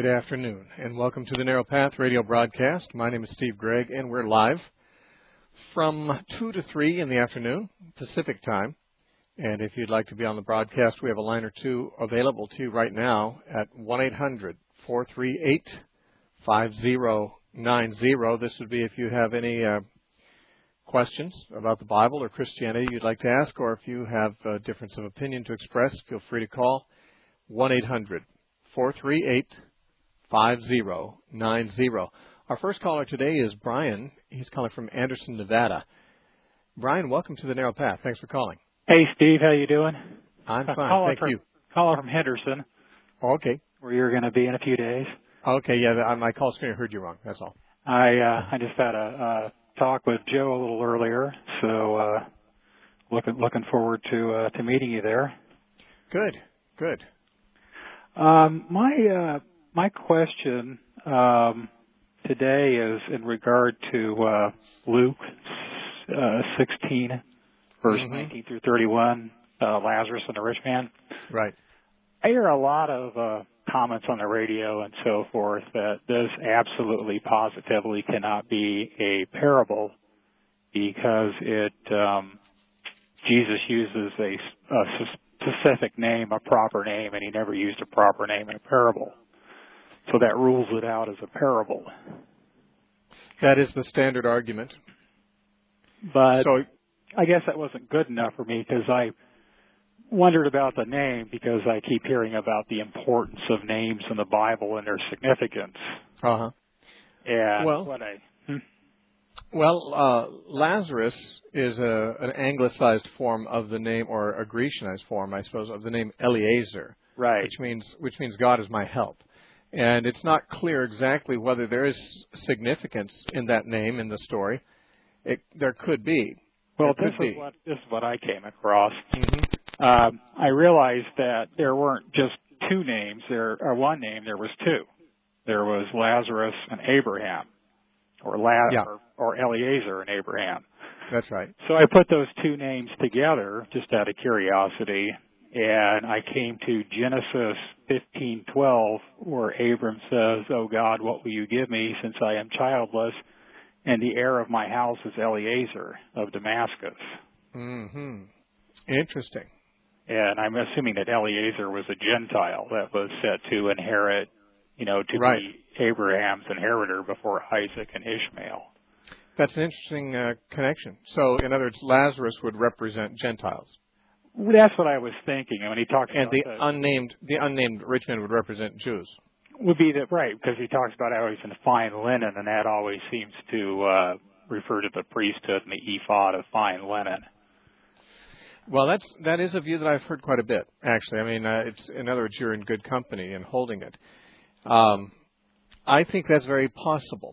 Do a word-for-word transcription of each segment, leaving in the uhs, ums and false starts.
afternoon, and welcome to the Narrow Path radio broadcast. My name is Steve Gregg, and we're live from two to three in the afternoon, Pacific time. And if you'd like to be on the broadcast, we have a line or two available to you right now at one eight hundred, four three eight, five zero nine zero. This would be if you have any uh, questions about the Bible or Christianity you'd like to ask, or if you have a difference of opinion to express, feel free to call one eight hundred, four three eight, five zero nine zero. Our first caller today is Brian. He's calling from Anderson, Nevada. Brian, welcome to the Narrow Path. Thanks for calling. Hey, Steve. How you doing? I'm fine. Thank from, you. Caller from Henderson. Oh, okay. Where you're going to be in a few days. Okay, yeah, the, my call screen heard you wrong. That's all. I uh, I just had a uh, talk with Joe a little earlier, so uh, looking looking forward to uh, to meeting you there. Good, good. Um, my uh, my question um, today is in regard to uh, Luke uh, sixteen, verse mm-hmm. nineteen through thirty-one, uh, Lazarus and the rich man. Right. I hear a lot of uh, comments on the radio and so forth that this absolutely, positively cannot be a parable because it um, Jesus uses a, a specific name, a proper name, and he never used a proper name in a parable. So that rules it out as a parable. That is the standard argument. But so, I guess that wasn't good enough for me because I wondered about the name because I keep hearing about the importance of names in the Bible and their significance. Uh-huh. And well, what I... Hmm? Well, uh, Lazarus is a, an anglicized form of the name, or a Grecianized form, I suppose, of the name Eliezer, right? Which means which means God is my help. And it's not clear exactly whether there is significance in that name in the story. It, there could be. Well, there this could is be. what this is what I came across. Mm-hmm. Um, I realized that there weren't just two names. There, or one name. There was two. There was Lazarus and Abraham. Or, La- yeah. or, or Eliezer and Abraham. That's right. So I put those two names together just out of curiosity, and I came to Genesis fifteen twelve, where Abram says, "Oh God, what will you give me since I am childless? And the heir of my house is Eliezer of Damascus." Mm-hmm. Interesting. And I'm assuming that Eliezer was a Gentile that was set to inherit, you know, to right. be Abraham's inheritor before Isaac and Ishmael. That's an interesting uh, connection. So, in other words, Lazarus would represent Gentiles. Well, that's what I was thinking. And when he talks and about the the, unnamed, the unnamed rich man would represent Jews. Would be that right? Because he talks about how he's in fine linen, and that always seems to uh, refer to the priesthood and the ephod of fine linen. Well, that's that is a view that I've heard quite a bit, actually. I mean, uh, it's in other words, you're in good company in holding it. Um, I think that's very possible.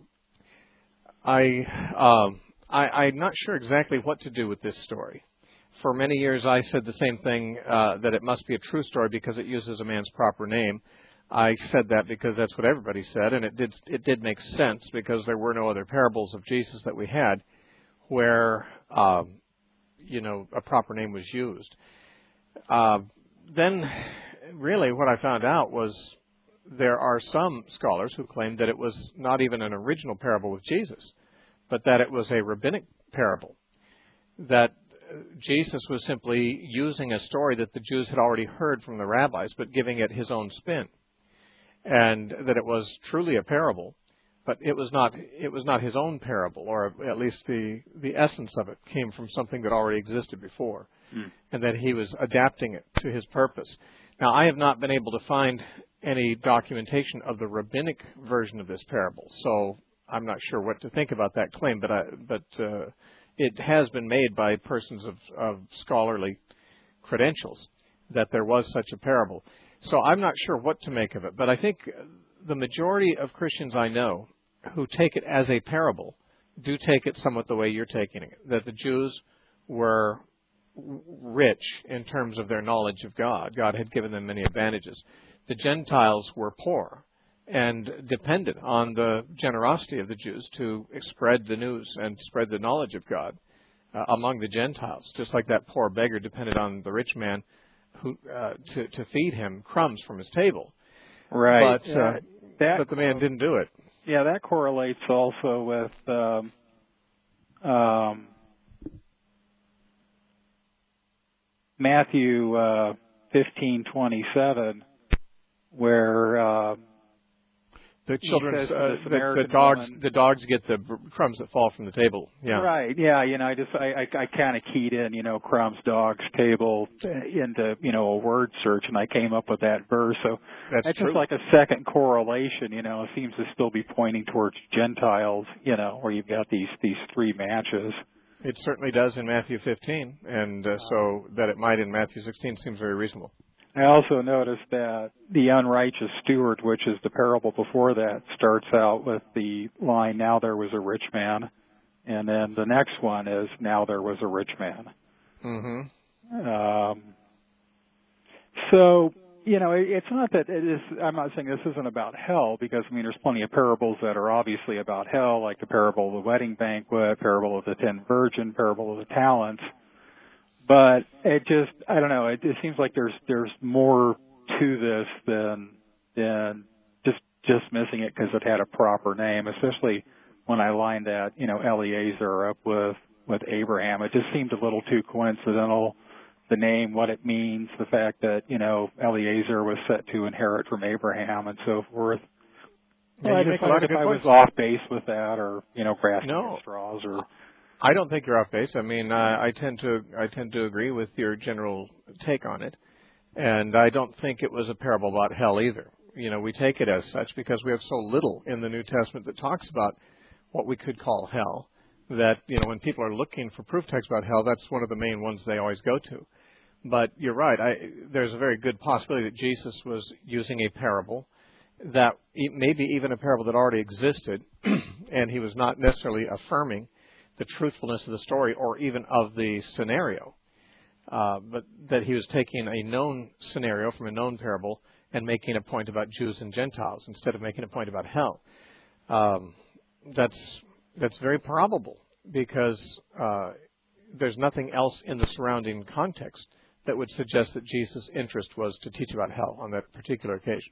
I, um, I, I'm not sure exactly what to do with this story. For many years, I said the same thing, uh, that it must be a true story because it uses a man's proper name. I said that because that's what everybody said, and it did it did make sense because there were no other parables of Jesus that we had where, um, you know, a proper name was used. Uh, then, really, what I found out was there are some scholars who claim that it was not even an original parable with Jesus, but that it was a rabbinic parable, that Jesus was simply using a story that the Jews had already heard from the rabbis, but giving it his own spin, and that it was truly a parable, but it was not it was not his own parable, or at least the, the essence of it came from something that already existed before, mm. and that he was adapting it to his purpose. Now, I have not been able to find any documentation of the rabbinic version of this parable, so I'm not sure what to think about that claim, but I, but uh, it has been made by persons of, of scholarly credentials that there was such a parable. So I'm not sure what to make of it, but I think the majority of Christians I know who take it as a parable do take it somewhat the way you're taking it, that the Jews were rich in terms of their knowledge of God. God had given them many advantages. The Gentiles were poor and depended on the generosity of the Jews to spread the news and spread the knowledge of God uh, among the Gentiles, just like that poor beggar depended on the rich man who uh, to, to feed him crumbs from his table. Right. But uh, that, but the man didn't do it. Yeah, that correlates also with um, um, Matthew uh, fifteen twenty-seven, where uh, the children's uh, the, the, the dogs woman, the dogs get the crumbs that fall from the table. Yeah, right. Yeah, you know, I just I I, I kind of keyed in, you know, crumbs, dogs, table into you know a word search, and I came up with that verse. So that's, that's true. just like a second correlation. You know, it seems to still be pointing towards Gentiles. You know, where you've got these these three matches. It certainly does in Matthew fifteen, and uh, so that it might in Matthew sixteen seems very reasonable. I also noticed that the unrighteous steward, which is the parable before that, starts out with the line, now there was a rich man. And then the next one is, now there was a rich man. Mm-hmm. Um, so, you know, it, it's not that it is, I'm not saying this isn't about hell, because, I mean, there's plenty of parables that are obviously about hell, like the parable of the wedding banquet, parable of the ten virgin, parable of the talents. But it just, I don't know, it, it seems like there's there's more to this than than just dismissing it because it had a proper name, especially when I lined that, you know, Eliezer up with, with Abraham. It just seemed a little too coincidental, the name, what it means, the fact that, you know, Eliezer was set to inherit from Abraham and so forth. Yeah, well, I just thought if I was off base with that or, you know, grasping no. at straws or... I don't think you're off base. I mean, uh, I tend to I tend to agree with your general take on it, and I don't think it was a parable about hell either. You know, we take it as such because we have so little in the New Testament that talks about what we could call hell. That, you know, when people are looking for proof texts about hell, that's one of the main ones they always go to. But you're right. I, there's a very good possibility that Jesus was using a parable that maybe even a parable that already existed, and he was not necessarily affirming the truthfulness of the story or even of the scenario, uh, but that he was taking a known scenario from a known parable and making a point about Jews and Gentiles instead of making a point about hell. Um, that's that's very probable because uh, there's nothing else in the surrounding context that would suggest that Jesus' interest was to teach about hell on that particular occasion.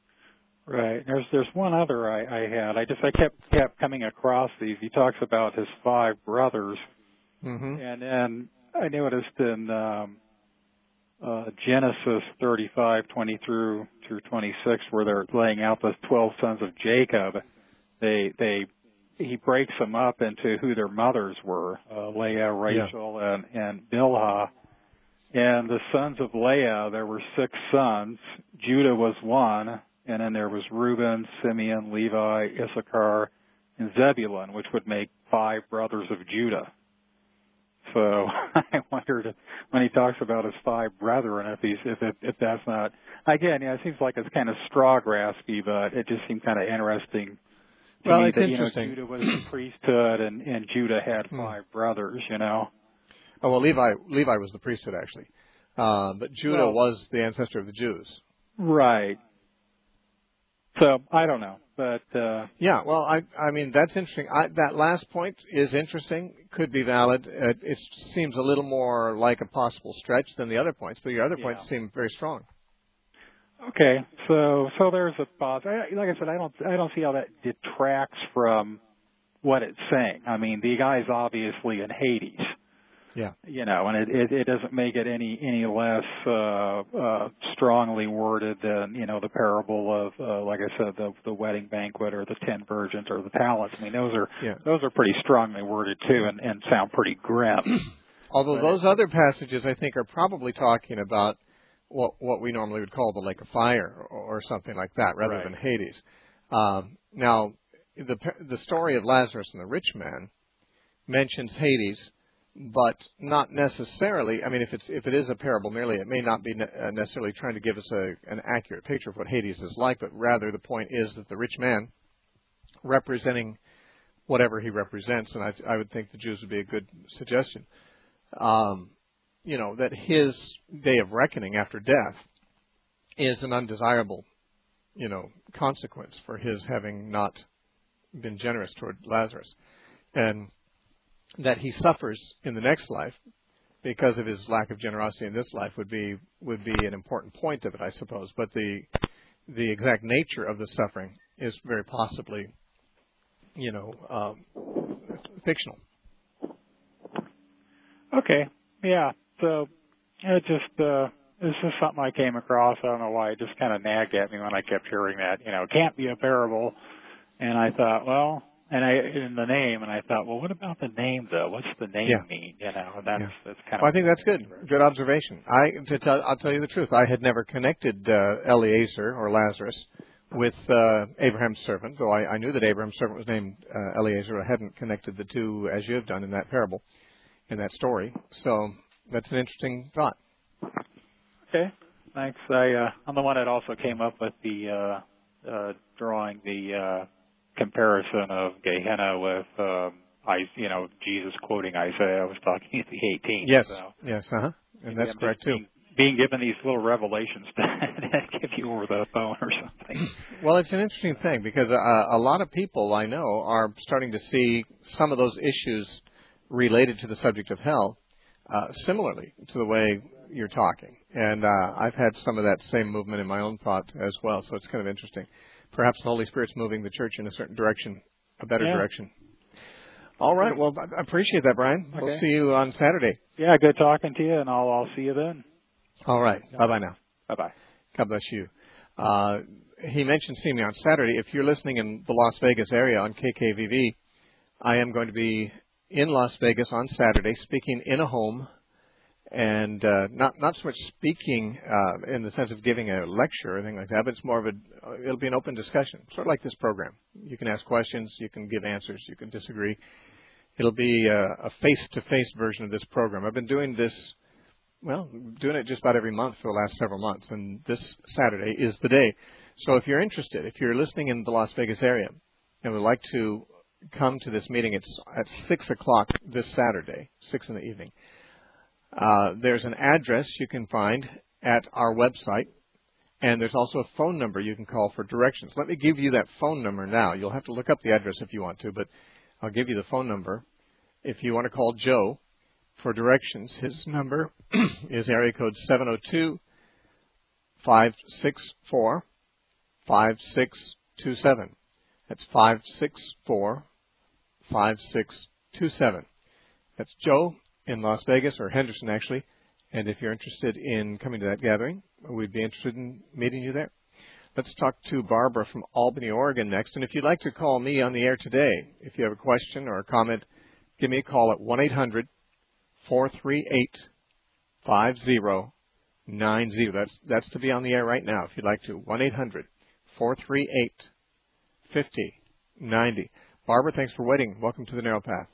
Right. There's there's one other I, I had. I just I kept kept coming across these. He talks about his five brothers, mm-hmm. and then I noticed in um, uh, Genesis thirty-five twenty through through twenty-six, where they're laying out the twelve sons of Jacob, they they he breaks them up into who their mothers were: uh, Leah, Rachel, yeah. and and Bilhah. And the sons of Leah, there were six sons. Judah was one. And then there was Reuben, Simeon, Levi, Issachar, and Zebulun, which would make five brothers of Judah. So I wondered when he talks about his five brethren, if he's if if, if that's not again, yeah, it seems like it's kind of straw graspy, but it just seemed kind of interesting. To well, me it's that, interesting. You know, Judah was the priesthood, and and Judah had five hmm. brothers. You know. Oh well, Levi Levi was the priesthood actually, uh, but Judah well, was the ancestor of the Jews. Right. So I don't know, but uh, yeah. Well, I I mean that's interesting. I, that last point is interesting. Could be valid. It, it seems a little more like a possible stretch than the other points, but your other yeah. points seem very strong. Okay, so so there's a thought. Like I said, I don't I don't see how that detracts from what it's saying. I mean, the guy's obviously in Hades. Yeah. You know, and it, it, it doesn't make it any any less uh, uh, strongly worded than, you know, the parable of, uh, like I said, the the wedding banquet or the ten virgins or the talents. I mean, those are yeah. those are pretty strongly worded too, and, and sound pretty grim. Although but, those other passages, I think, are probably talking about what what we normally would call the lake of fire or, or something like that, rather right. than Hades. Um, now, the the story of Lazarus and the rich man mentions Hades. But not necessarily. I mean, if it's if it is a parable merely, it may not be ne- uh, necessarily trying to give us a, an accurate picture of what Hades is like. But rather, the point is that the rich man, representing whatever he represents, and I, I would think the Jews would be a good suggestion. Um, you know, that his day of reckoning after death is an undesirable, you know, consequence for his having not been generous toward Lazarus, and that he suffers in the next life because of his lack of generosity in this life would be would be an important point of it, I suppose. But the the exact nature of the suffering is very possibly, you know, um, fictional. Okay. Yeah. So it just uh, it's just something I came across. I don't know why. It just kind of nagged at me when I kept hearing that. You know, it can't be a parable. And I thought, well, and I in the name, and I thought, well, what about the name though? What's the name Yeah. mean? You know, that's Yeah. that's kind of. Well, I think that's good. Good observation. I to tell, I'll tell you the truth. I had never connected uh, Eliezer or Lazarus with uh, Abraham's servant, though I, I knew that Abraham's servant was named uh, Eliezer. I hadn't connected the two as you have done in that parable, in that story. So that's an interesting thought. Okay, thanks. I uh, I'm the one that also came up with the uh, uh, drawing the uh, comparison of Gehenna with um, I, you know, Jesus quoting Isaiah. I was talking at the eighteenth. Yes, so. yes, uh huh, and that's I'm correct too. Being, being given these little revelations to give you over the phone or something. Well, it's an interesting thing because uh, a lot of people I know are starting to see some of those issues related to the subject of hell uh, similarly to the way you're talking. And uh, I've had some of that same movement in my own thought as well, so it's kind of interesting. Perhaps the Holy Spirit's moving the church in a certain direction, a better yeah. direction. All right. Well, I appreciate that, Brian. Okay. We'll see you on Saturday. Yeah, good talking to you, and I'll, I'll see you then. All right. Bye-bye now. Bye-bye. God bless you. Uh, he mentioned seeing me on Saturday. If you're listening in the Las Vegas area on K K V V, I am going to be in Las Vegas on Saturday speaking in a home, and uh, not not so much speaking uh, in the sense of giving a lecture or anything like that, but it's more of a, it'll be an open discussion, sort of like this program. You can ask questions, you can give answers, you can disagree. It'll be a, a face-to-face version of this program. I've been doing this, well, doing it just about every month for the last several months, and this Saturday is the day. So if you're interested, if you're listening in the Las Vegas area and would like to come to this meeting, it's at six o'clock this Saturday, six in the evening. Uh, there's an address you can find at our website, and there's also a phone number you can call for directions. Let me give you that phone number now. You'll have to look up the address if you want to, but I'll give you the phone number. If you want to call Joe for directions, his number is area code seven oh two, five six four, five six two seven. That's five six four, five six two seven. That's Joe in Las Vegas, or Henderson actually. And if you're interested in coming to that gathering, we'd be interested in meeting you there. Let's talk to Barbara from Albany, Oregon next. And if you'd like to call me on the air today, if you have a question or a comment, give me a call at one eight hundred, four three eight, five zero nine zero. That's, that's to be on the air right now if you'd like to. one eight hundred, four three eight, five zero nine zero. Barbara, thanks for waiting. Welcome to the Narrow Path.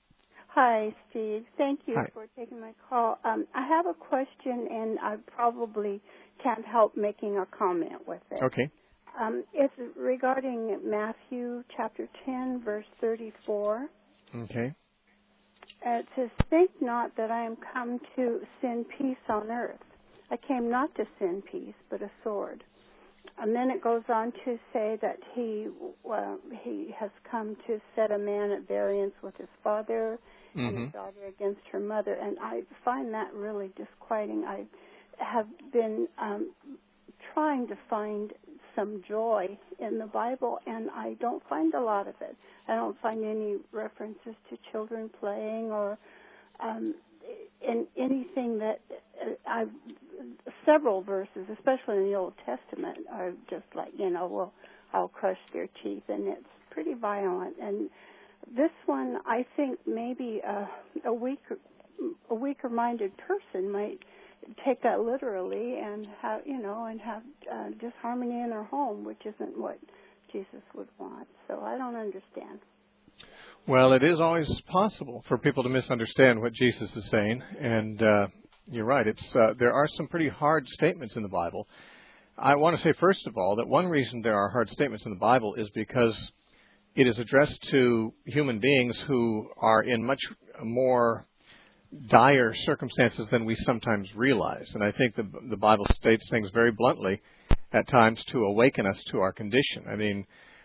Hi, Steve. Thank you Hi. for taking my call. Um, I have a question, and I probably can't help making a comment with it. Okay. Um, it's regarding Matthew chapter ten, verse thirty-four. Okay. Uh, it says, "Think not that I am come to send peace on earth. I came not to send peace, but a sword." And then it goes on to say that he uh, he has come to set a man at variance with his father, Mm-hmm. and his daughter against her mother. And I find that really disquieting. I have been um, trying to find some joy in the Bible, and I don't find a lot of it. I don't find any references to children playing or um, in anything that uh, I've several verses, especially in the Old Testament, are just like, you know, well, I'll crush their teeth, and it's pretty violent. And this one, I think maybe a, a weaker, a weaker-minded person might take that literally and have, you know, and have uh, disharmony in their home, which isn't what Jesus would want. So I don't understand. Well, it is always possible for people to misunderstand what Jesus is saying, and uh, you're right. It's uh, there are some pretty hard statements in the Bible. I want to say, first of all, that one reason there are hard statements in the Bible is because it is addressed to human beings who are in much more dire circumstances than we sometimes realize. And I think the, the Bible states things very bluntly at times to awaken us to our condition. I mean,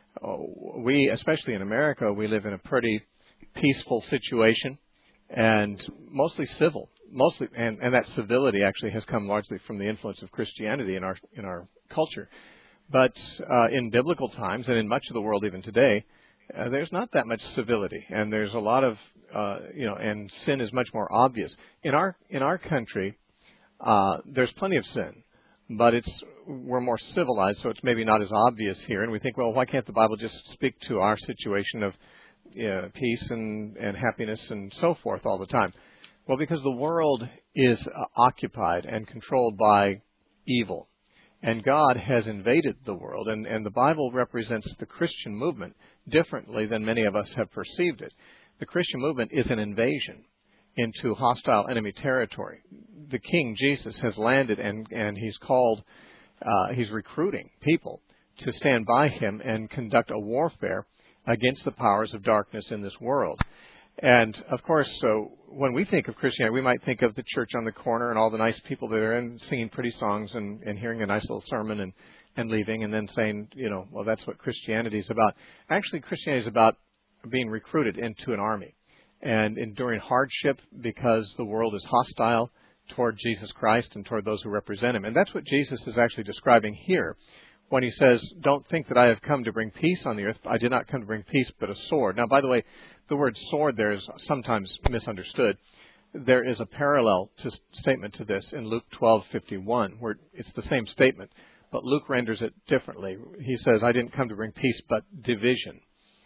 we, especially in America, we live in a pretty peaceful situation and mostly civil. Mostly, and, and that civility actually has come largely from the influence of Christianity in our in our culture. But uh, in biblical times, and in much of the world even today, uh, there's not that much civility, and there's a lot of, uh, you know, and sin is much more obvious. In our in our country, uh, there's plenty of sin, but it's we're more civilized, so it's maybe not as obvious here. And we think, well, why can't the Bible just speak to our situation of uh, peace and, and happiness and so forth all the time? Well, because the world is uh, occupied and controlled by evil. And God has invaded the world, and, and the Bible represents the Christian movement differently than many of us have perceived it. The Christian movement is an invasion into hostile enemy territory. The King Jesus has landed, and, and he's called, uh, he's recruiting people to stand by him and conduct a warfare against the powers of darkness in this world. And, of course, so when we think of Christianity, we might think of the church on the corner and all the nice people that are in singing pretty songs and, and hearing a nice little sermon and, and leaving and then saying, you know, well, that's what Christianity is about. Actually, Christianity is about being recruited into an army and enduring hardship because the world is hostile toward Jesus Christ and toward those who represent him. And that's what Jesus is actually describing here when he says, don't think that I have come to bring peace on the earth. I did not come to bring peace, but a sword. Now, by the way, the word sword there is sometimes misunderstood. There is a parallel to statement to this in Luke twelve fifty-one, where it's the same statement, but Luke renders it differently. He says, I didn't come to bring peace, but division.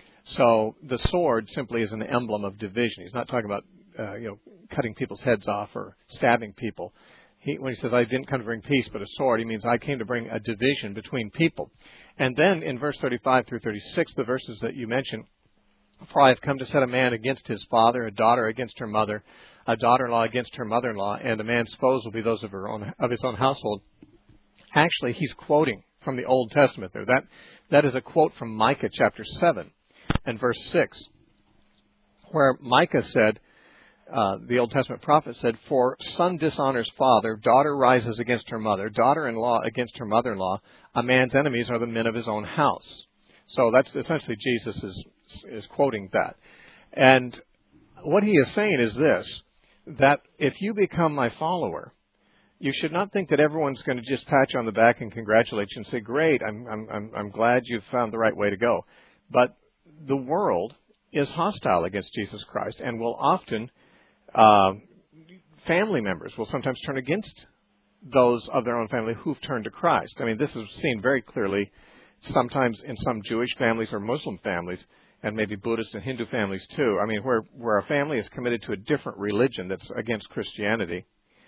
So the sword simply is an emblem of division. He's not talking about uh, you know, cutting people's heads off or stabbing people. He, when he says, I didn't come to bring peace, but a sword, he means I came to bring a division between people. And then in verse thirty-five through thirty-six, the verses that you mentioned, for I have come to set a man against his father, a daughter against her mother, a daughter-in-law against her mother-in-law, and a man's foes will be those of her own, of his own household. Actually, he's quoting from the Old Testament there. That, that is a quote from Micah chapter seven and verse six, where Micah said, Uh, the Old Testament prophet said, for son dishonors father, daughter rises against her mother, daughter-in-law against her mother-in-law, a man's enemies are the men of his own house. So that's essentially Jesus is, is quoting that. And what he is saying is this, that if you become my follower, you should not think that everyone's going to just pat you on the back and congratulate you and say, great, I'm, I'm, I'm, I'm glad you've found the right way to go. But the world is hostile against Jesus Christ and will often Uh, family members will sometimes turn against those of their own family who've turned to Christ. I mean, this is seen very clearly sometimes in some Jewish families or Muslim families, and maybe Buddhist and Hindu families too. I mean, where, where a family is committed to a different religion that's against Christianity,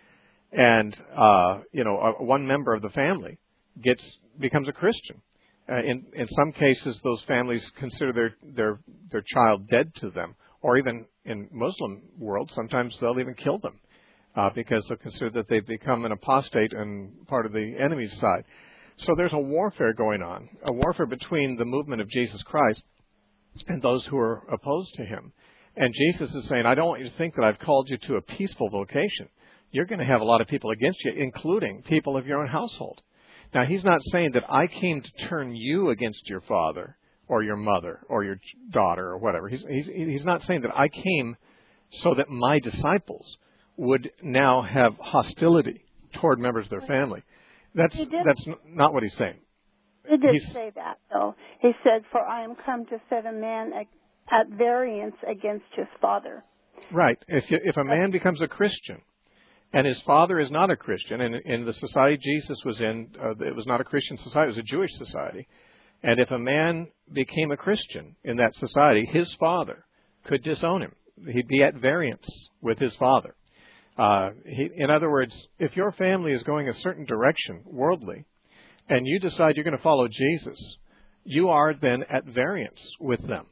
and uh, you know, a, one member of the family gets becomes a Christian. Uh, in in some cases, those families consider their their their child dead to them. Or even in Muslim world, sometimes they'll even kill them uh, because they'll consider that they've become an apostate and part of the enemy's side. So there's a warfare going on, a warfare between the movement of Jesus Christ and those who are opposed to him. And Jesus is saying, I don't want you to think that I've called you to a peaceful vocation. You're going to have a lot of people against you, including people of your own household. Now, he's not saying that I came to turn you against your father or your mother, or your daughter, or whatever. He's, he's, he's not saying that I came so that my disciples would now have hostility toward members of their family. That's that's not what he's saying. He did he's, say that, though. He said, for I am come to set a man at variance against his father. Right. If, you, if a man becomes a Christian, and his father is not a Christian, and in the society Jesus was in, uh, it was not a Christian society, it was a Jewish society. And if a man became a Christian in that society, his father could disown him. He'd be at variance with his father. Uh, he, in other words, if your family is going a certain direction, worldly, and you decide you're going to follow Jesus, you are then at variance with them.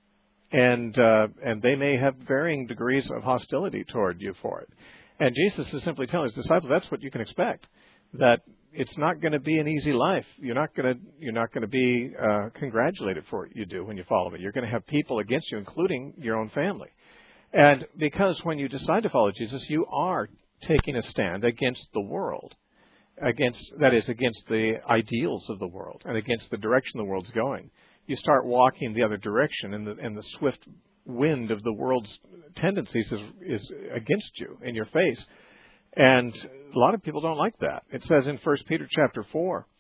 And uh, and they may have varying degrees of hostility toward you for it. And Jesus is simply telling his disciples that's what you can expect, that it's not going to be an easy life. You're not going to you're not going to be uh, congratulated for what you do when you follow me. You're going to have people against you, including your own family. And because when you decide to follow Jesus, you are taking a stand against the world, against that is against the ideals of the world and against the direction the world's going. You start walking the other direction, and the and the swift wind of the world's tendencies is is against you in your face. And a lot of people don't like that. It says in First Peter chapter four,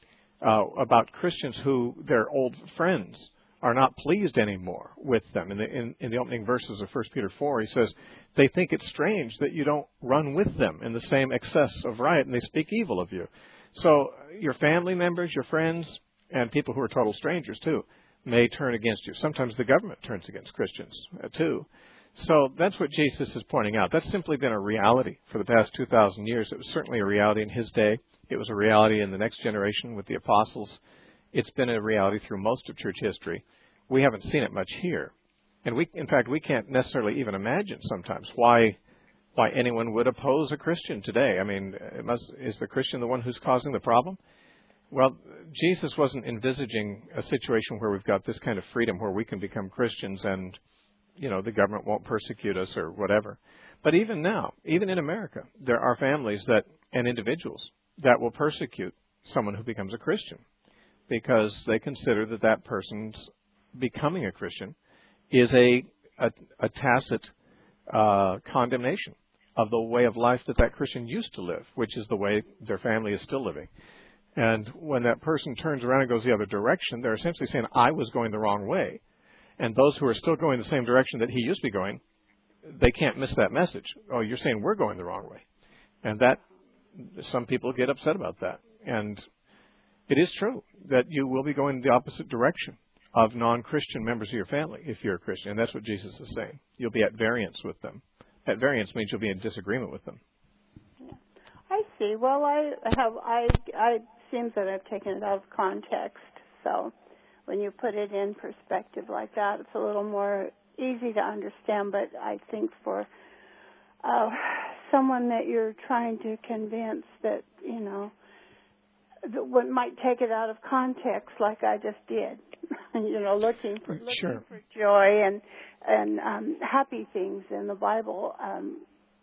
uh, about Christians who their old friends are not pleased anymore with them. In the, in, in the opening verses of First Peter four, he says, they think it's strange that you don't run with them in the same excess of riot, and they speak evil of you. So your family members, your friends, and people who are total strangers, too, may turn against you. Sometimes the government turns against Christians, uh, too. So that's what Jesus is pointing out. That's simply been a reality for the past two thousand years. It was certainly a reality in his day. It was a reality in the next generation with the apostles. It's been a reality through most of church history. We haven't seen it much here. And we, in fact, we can't necessarily even imagine sometimes why why anyone would oppose a Christian today. I mean, it must, is the Christian the one who's causing the problem? Well, Jesus wasn't envisaging a situation where we've got this kind of freedom where we can become Christians and, you know, the government won't persecute us or whatever. But even now, even in America, there are families that and individuals that will persecute someone who becomes a Christian because they consider that that person's becoming a Christian is a a, a tacit uh, condemnation of the way of life that that Christian used to live, which is the way their family is still living. And when that person turns around and goes the other direction, they're essentially saying, I was going the wrong way. And those who are still going the same direction that he used to be going, they can't miss that message. Oh, you're saying we're going the wrong way. And that, some people get upset about that. And it is true that you will be going the opposite direction of non-Christian members of your family if you're a Christian. And that's what Jesus is saying. You'll be at variance with them. At variance means you'll be in disagreement with them. Yeah. I see. Well, I have, I, I, seems that I've taken it out of context. So when you put it in perspective like that, it's a little more easy to understand. But I think for uh, someone that you're trying to convince that, you know, that one might take it out of context like I just did, you know, looking for looking sure. for joy and and um, happy things in the Bible. Um,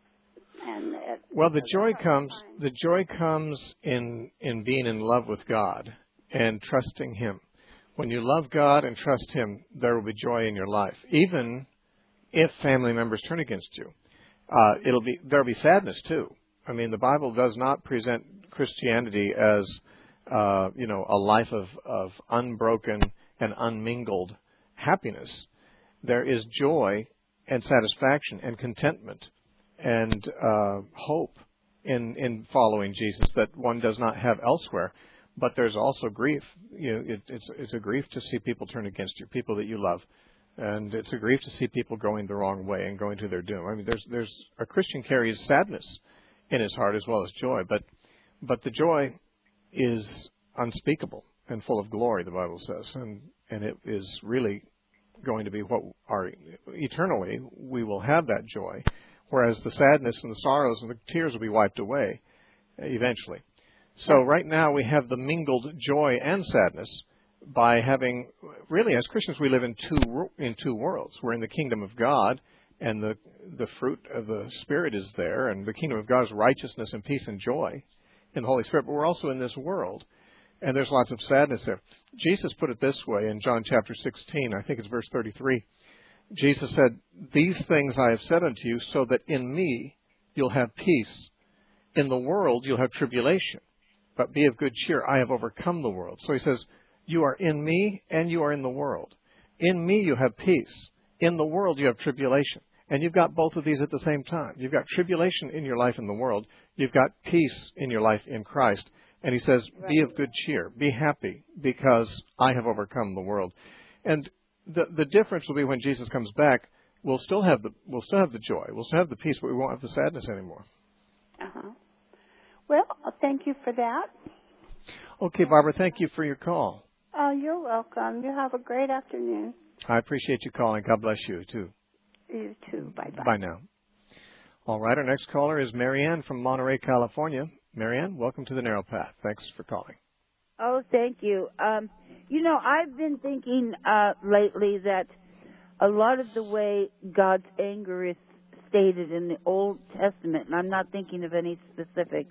and it, well, the joy comes. The joy comes in in being in love with God and trusting Him. When you love God and trust Him, there will be joy in your life, even if family members turn against you. Uh, it'll be there'll be sadness too. I mean, the Bible does not present Christianity as uh, you know a life of, of unbroken and unmingled happiness. There is joy and satisfaction and contentment and uh, hope in in following Jesus that one does not have elsewhere. But there's also grief. You know, it, it's it's a grief to see people turn against you, people that you love, and it's a grief to see people going the wrong way and going to their doom. I mean, there's there's a Christian carries sadness in his heart as well as joy, but but the joy is unspeakable and full of glory, the Bible says, and and it is really going to be what our eternally we will have that joy, whereas the sadness and the sorrows and the tears will be wiped away eventually. So right now we have the mingled joy and sadness by having, really as Christians we live in two in two worlds. We're in the kingdom of God, and the the fruit of the Spirit is there, and the kingdom of God is righteousness and peace and joy in the Holy Spirit. But we're also in this world, and there's lots of sadness there. Jesus put it this way in John chapter sixteen, I think it's verse thirty-three. Jesus said, "These things I have said unto you, so that in me you'll have peace. In the world you'll have tribulation. But be of good cheer, I have overcome the world." So he says, you are in me and you are in the world. In me you have peace. In the world you have tribulation. And you've got both of these at the same time. You've got tribulation in your life in the world. You've got peace in your life in Christ. And he says, right. Be of good cheer. Be happy because I have overcome the world. And the the difference will be when Jesus comes back, we'll still have the we'll still have the joy. We'll still have the peace, but we won't have the sadness anymore. Uh-huh. Well, thank you for that. Okay, Barbara, thank you for your call. Oh, you're welcome. You have a great afternoon. I appreciate you calling. God bless you, too. You too. Bye-bye. Bye now. All right, our next caller is Marianne from Monterey, California. Marianne, welcome to the Narrow Path. Thanks for calling. Oh, thank you. Um, you know, I've been thinking uh, lately that a lot of the way God's anger is stated in the Old Testament, and I'm not thinking of any specific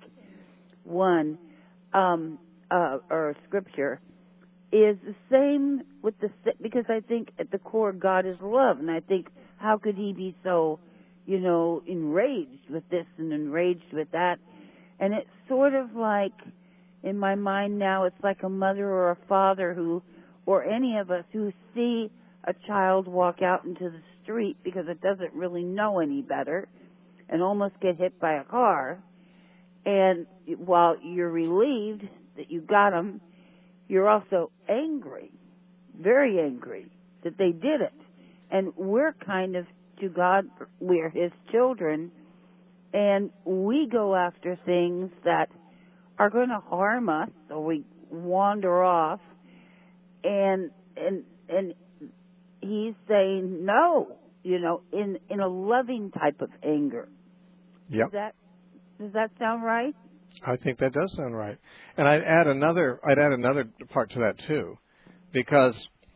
one um, uh, or scripture, is the same with the, because I think at the core God is love, and I think how could He be so, you know, enraged with this and enraged with that? And it's sort of like, in my mind now, it's like a mother or a father who, or any of us who see a child walk out into the street because it doesn't really know any better and almost get hit by a car. And while you're relieved that you got them, you're also angry, very angry that they did it. And we're kind of, to God, we're His children, and we go after things that are going to harm us, so we wander off, and and and He's saying no, you know, in in a loving type of anger. Yep. Does that does that sound right? I think that does sound right. And I'd add another I'd add another part to that too, because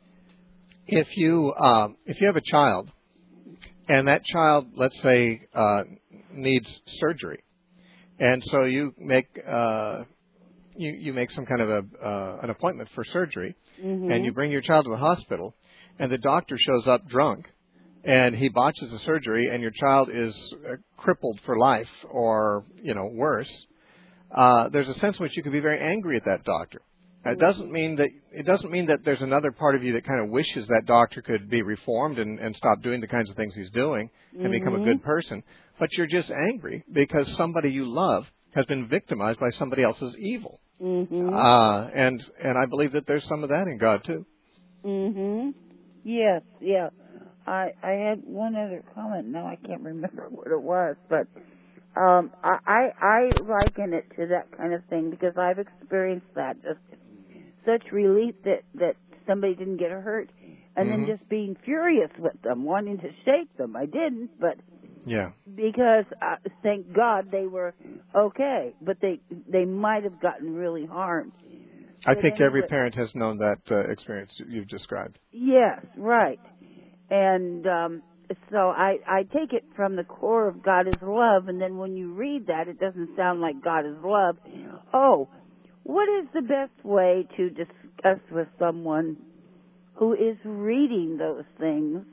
if you um, if you have a child, and that child, let's say, uh, needs surgery, and so you make uh, you you make some kind of a uh, an appointment for surgery, mm-hmm. and you bring your child to the hospital, and the doctor shows up drunk, and he botches the surgery, and your child is uh, crippled for life, or you know worse. Uh, there's a sense in which you could be very angry at that doctor. It doesn't mean that it doesn't mean that there's another part of you that kind of wishes that doctor could be reformed and, and stop doing the kinds of things he's doing and mm-hmm. become a good person. But you're just angry because somebody you love has been victimized by somebody else's evil. Mm-hmm. Uh, and and I believe that there's some of that in God too. Mhm. Yes. Yeah. I I had one other comment. Now I can't remember what it was, but um, I, I I liken it to that kind of thing because I've experienced that. Just such relief that, that somebody didn't get hurt, and mm-hmm. then just being furious with them, wanting to shake them. I didn't, but yeah, because uh, thank God they were okay, but they they might have gotten really harmed. I but think anyway, every parent has known that uh, experience you've described. Yes, right. And um, so I, I take it from the core of God is love, and then when you read that, it doesn't sound like God is love. Oh, what is the best way to discuss with someone who is reading those things?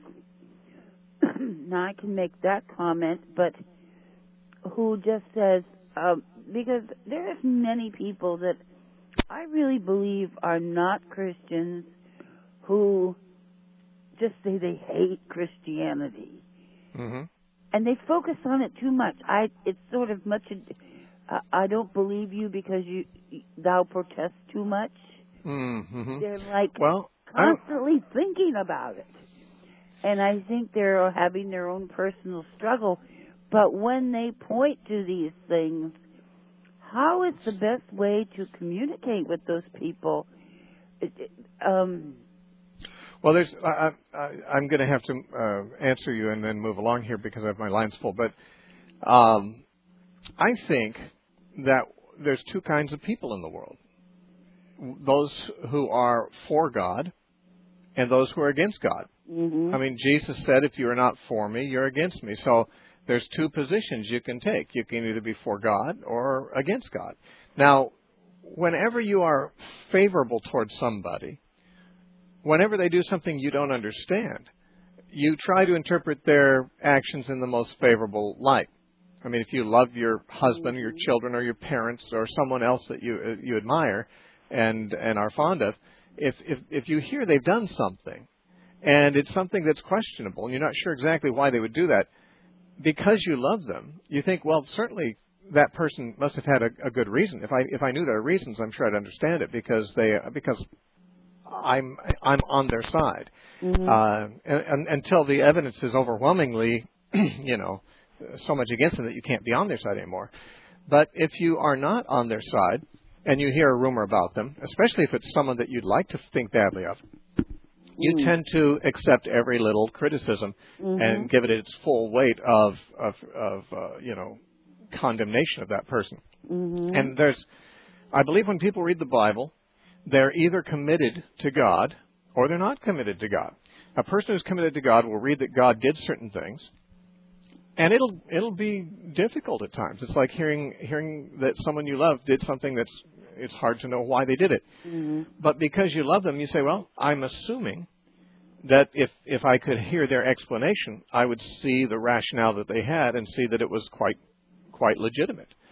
Now, I can make that comment, but who just says, um, because there's many people that I really believe are not Christians who just say they hate Christianity. Mm-hmm. And they focus on it too much. I It's sort of much... Uh, I don't believe you because you thou protest too much. Mm-hmm. They're like well, constantly thinking about it. And I think they're having their own personal struggle. But when they point to these things, how is the best way to communicate with those people? It, it, um, well, there's. I, I, I'm going to have to uh, answer you and then move along here because I have my lines full. But um, I think that there's two kinds of people in the world. Those who are for God and those who are against God. Mm-hmm. I mean, Jesus said, if you are not for me, you're against me. So there's two positions you can take. You can either be for God or against God. Now, whenever you are favorable towards somebody, whenever they do something you don't understand, you try to interpret their actions in the most favorable light. I mean, if you love your husband or your children or your parents or someone else that you uh, you admire and and are fond of, if, if if you hear they've done something and it's something that's questionable and you're not sure exactly why they would do that, because you love them, you think, well, certainly that person must have had a, a good reason. If I if I knew their reasons, I'm sure I'd understand it because they because I'm I'm on their side. Mm-hmm. Uh, and, and, until the evidence is overwhelmingly, you know, so much against them that you can't be on their side anymore. But if you are not on their side and you hear a rumor about them, especially if it's someone that you'd like to think badly of, you mm. tend to accept every little criticism mm-hmm. and give it its full weight of, of, of uh, you know, condemnation of that person. Mm-hmm. And there's, I believe when people read the Bible, they're either committed to God or they're not committed to God. A person who's committed to God will read that God did certain things, and it'll it'll be difficult at times. It's like hearing hearing that someone you love did something that's it's hard to know why they did it. Mm-hmm. But because you love them, you say, well, I'm assuming that if if I could hear their explanation, I would see the rationale that they had and see that it was quite quite legitimate.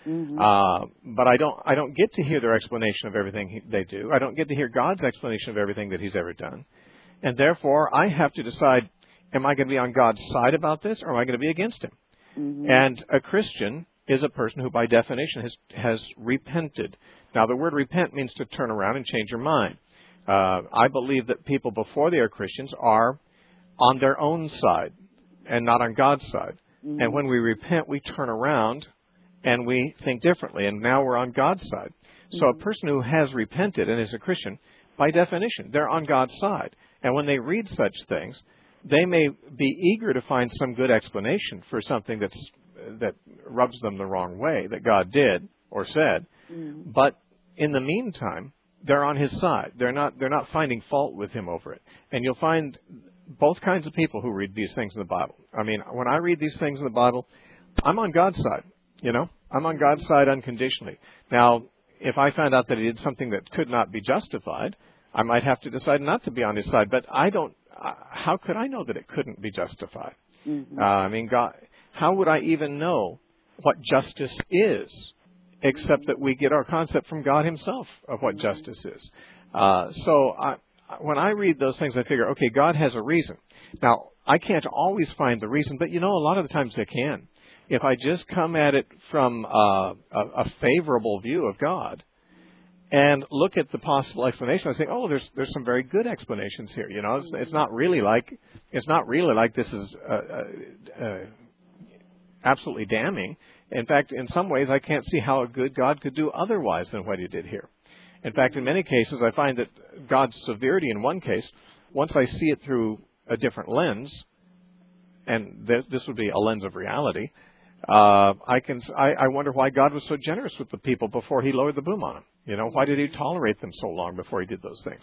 Mm-hmm. Uh, but I don't I don't get to hear their explanation of everything he, they do. I don't get to hear God's explanation of everything that He's ever done. And therefore, I have to decide, am I going to be on God's side about this, or am I going to be against Him? Mm-hmm. And a Christian is a person who, by definition, has, has repented. Now, the word repent means to turn around and change your mind. Uh, I believe that people before they are Christians are on their own side and not on God's side. Mm-hmm. And when we repent, we turn around and we think differently, and now we're on God's side. So Mm-hmm. a person who has repented and is a Christian, by definition, they're on God's side. And when they read such things, they may be eager to find some good explanation for something that's that rubs them the wrong way that God did or said. Mm-hmm. But in the meantime, they're on His side. They're not they're not finding fault with Him over it. And you'll find both kinds of people who read these things in the Bible. I mean, when I read these things in the Bible, I'm on God's side. You know, I'm on God's side unconditionally. Now, if I found out that He did something that could not be justified, I might have to decide not to be on His side. But I don't. Uh, how could I know that it couldn't be justified? Mm-hmm. Uh, I mean, God. How would I even know what justice is, except that we get our concept from God Himself of what justice is? Uh, so I, when I read those things, I figure, okay, God has a reason. Now, I can't always find the reason, but you know, a lot of the times I can. If I just come at it from uh, a, a favorable view of God and look at the possible explanation, I say, oh, there's there's some very good explanations here. You know, it's, it's not really like it's not really like this is uh, uh, uh, absolutely damning. In fact, in some ways, I can't see how a good God could do otherwise than what He did here. In fact, in many cases, I find that God's severity in one case, once I see it through a different lens, and th- this would be a lens of reality, uh, I can I, I wonder why God was so generous with the people before He lowered the boom on them. You know, why did He tolerate them so long before He did those things?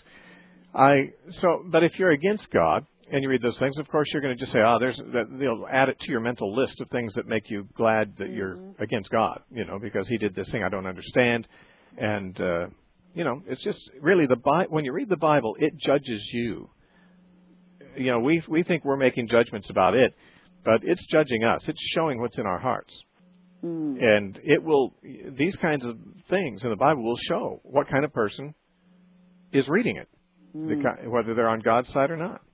I so, but if you're against God and you read those things, of course, you're going to just say, oh, there's, that, they'll add it to your mental list of things that make you glad that mm-hmm. you're against God, you know, because He did this thing I don't understand. And, uh, you know, it's just really the Bi- when you read the Bible, it judges you. You know, we we think we're making judgments about it, but it's judging us. It's showing what's in our hearts. Mm. And it will, these kinds of things in the Bible will show what kind of person is reading it, Mm. the, whether they're on God's side or not.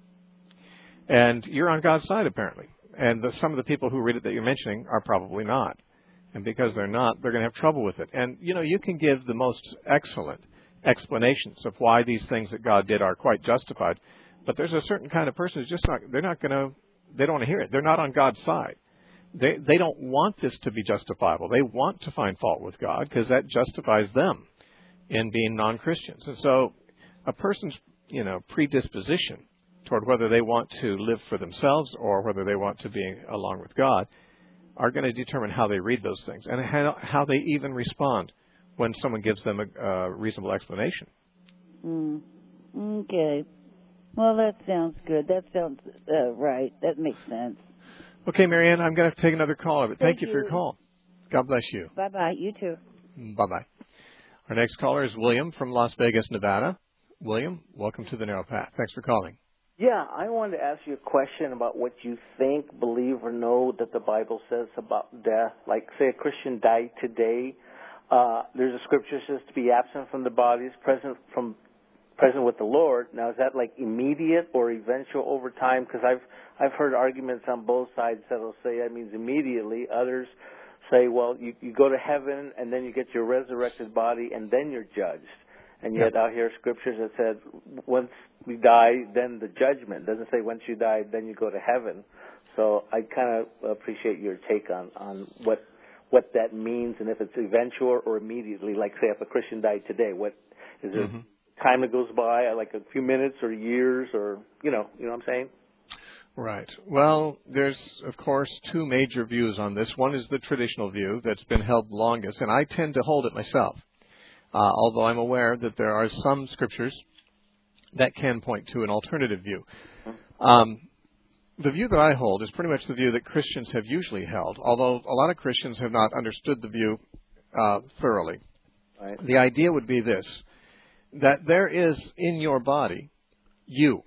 And you're on God's side, apparently. And the, some of the people who read it that you're mentioning are probably not. And because they're not, they're going to have trouble with it. And, you know, you can give the most excellent explanations of why these things that God did are quite justified. But there's a certain kind of person who's just not, they're not going to, they don't want to hear it. They're not on God's side. They they don't want this to be justifiable. They want to find fault with God because that justifies them in being non-Christians. And so a person's, you know, predisposition toward whether they want to live for themselves or whether they want to be along with God are going to determine how they read those things and how, how they even respond when someone gives them a, a reasonable explanation. Mm. Okay. Well, that sounds good. That sounds uh, right. That makes sense. Okay, Marianne, I'm going to take another caller, but thank, Thank you you for your call. God bless you. Bye-bye. You too. Bye-bye. Our next caller is William from Las Vegas, Nevada. William, welcome to the Narrow Path. Thanks for calling. Yeah, I wanted to ask you a question about what you think, believe, or know that the Bible says about death. Like, say a Christian died today. Uh, there's a scripture that says to be absent from the body is present from present with the Lord. Now, is that like immediate or eventual over time? Because I've I've heard arguments on both sides that will say that means immediately. Others say, well, you, you go to heaven and then you get your resurrected body and then you're judged. And yet yeah. out here scriptures that said once we die, then the judgment. It doesn't say once you die, then you go to heaven. So I kind of appreciate your take on, on what what that means and if it's eventual or immediately. Like, say, if a Christian died today, what is there mm-hmm. time that goes by, like a few minutes or years or, you know, you know what I'm saying? Right. Well, there's, of course, two major views on this. One is the traditional view that's been held longest, and I tend to hold it myself. Uh, although I'm aware that there are some scriptures that can point to an alternative view. Um, the view that I hold is pretty much the view that Christians have usually held, although a lot of Christians have not understood the view uh, thoroughly. Right. The idea would be this, that there is in your body you.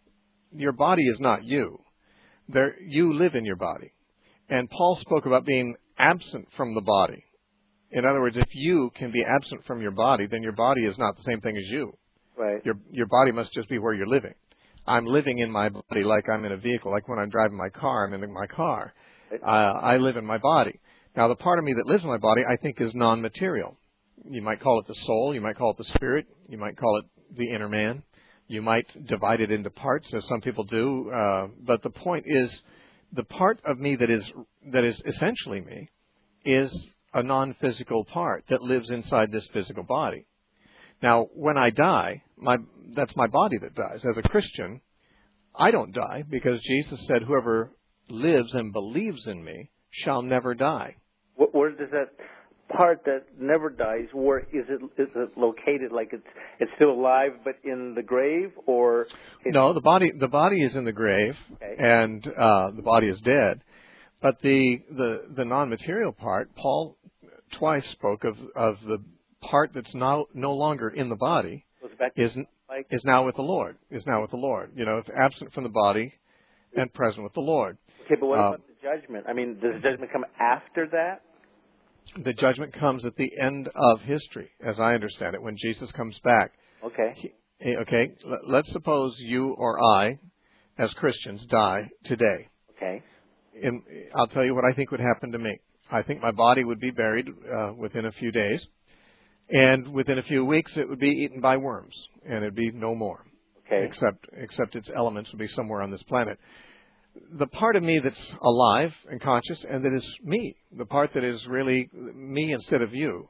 Your body is not you. There, you live in your body. And Paul spoke about being absent from the body. In other words, if you can be absent from your body, then your body is not the same thing as you. Right. Your your body must just be where you're living. I'm living in my body like I'm in a vehicle. Like when I'm driving my car, I'm in my car. Uh, I live in my body. Now, the part of me that lives in my body, I think, is non-material. You might call it the soul. You might call it the spirit. You might call it the inner man. You might divide it into parts, as some people do. Uh, but the point is, the part of me that is that is essentially me is a non-physical part that lives inside this physical body. Now, when I die, my that's my body that dies. As a Christian, I don't die because Jesus said, whoever lives and believes in me shall never die. Where does that part that never dies, where is it is it located? Like it's it's still alive but in the grave, or it's... No, the body the body is in the grave, okay. and uh, the body is dead. But the the the non-material part, Paul twice spoke of of the part that's now no longer in the body is like... is now with the Lord. Is now with the Lord. You know, it's absent from the body and present with the Lord. Okay, but what uh, about the judgment? I mean, does the judgment come after that? The judgment comes at the end of history, as I understand it, when Jesus comes back. Okay. He, okay, let's suppose you or I, as Christians, die today. Okay. In, I'll tell you what I think would happen to me. I think my body would be buried uh, within a few days, and within a few weeks it would be eaten by worms, and it'd be no more. Okay. Except, except its elements would be somewhere on this planet. The part of me that's alive and conscious and that is me, the part that is really me instead of you,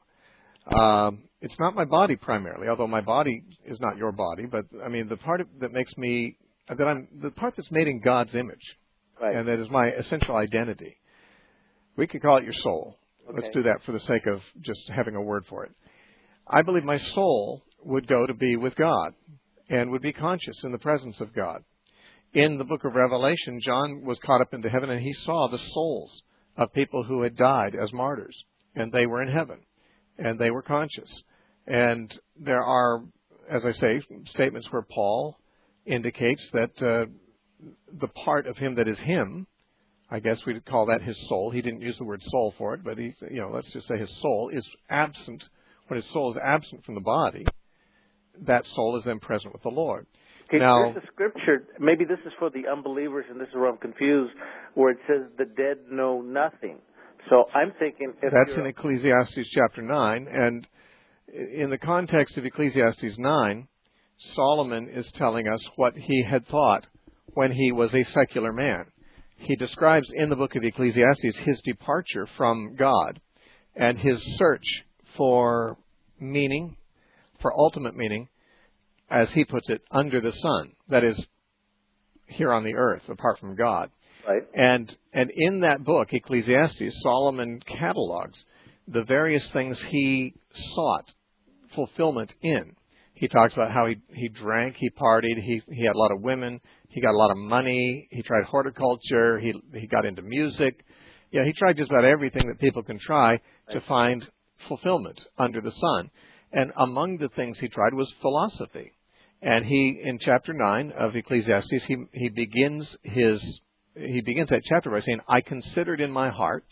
um, it's not my body primarily, although my body is not your body, but I mean the part of, that makes me, that I'm, the part that's made in God's image, right. and that is my essential identity. We could call it your soul. Okay. Let's do that for the sake of just having a word for it. I believe my soul would go to be with God and would be conscious in the presence of God. In the book of Revelation, John was caught up into heaven, and he saw the souls of people who had died as martyrs, and they were in heaven, and they were conscious. And there are, as I say, statements where Paul indicates that uh, the part of him that is him, I guess we'd call that his soul. He didn't use the word soul for it, but he, you know, let's just say his soul is absent. When his soul is absent from the body, that soul is then present with the Lord. Okay, now, there's a scripture, maybe this is for the unbelievers, and this is where I'm confused, where it says the dead know nothing. So I'm thinking... If that's in Ecclesiastes chapter nine, and in the context of Ecclesiastes nine, Solomon is telling us what he had thought when he was a secular man. He describes in the book of Ecclesiastes his departure from God and his search for meaning, for ultimate meaning, as he puts it, under the sun, that is, here on the earth, apart from God. Right. And and in that book, Ecclesiastes, Solomon catalogs the various things he sought fulfillment in. He talks about how he, he drank, he partied, he, he had a lot of women, he got a lot of money, he tried horticulture, he he got into music. Yeah, he tried just about everything that people can try to find fulfillment under the sun. And among the things he tried was philosophy. And he, in chapter nine of Ecclesiastes, he, he begins his, he begins that chapter by saying, I considered in my heart.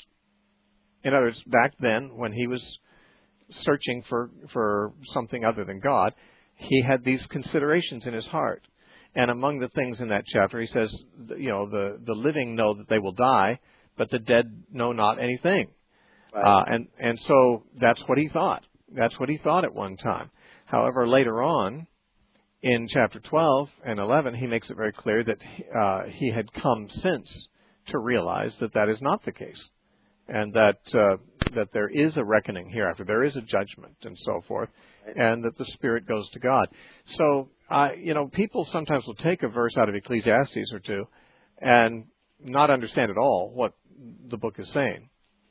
In other words, back then, when he was searching for, for something other than God, he had these considerations in his heart. And among the things in that chapter, he says, you know, the, the living know that they will die, but the dead know not anything. Right. Uh, and, and so that's what he thought. That's what he thought at one time. However, later on, in chapter twelve and eleven, he makes it very clear that uh, he had come since to realize that that is not the case, and that uh, that there is a reckoning hereafter, there is a judgment, and so forth, and that the spirit goes to God. So, uh, you know, people sometimes will take a verse out of Ecclesiastes or two and not understand at all what the book is saying.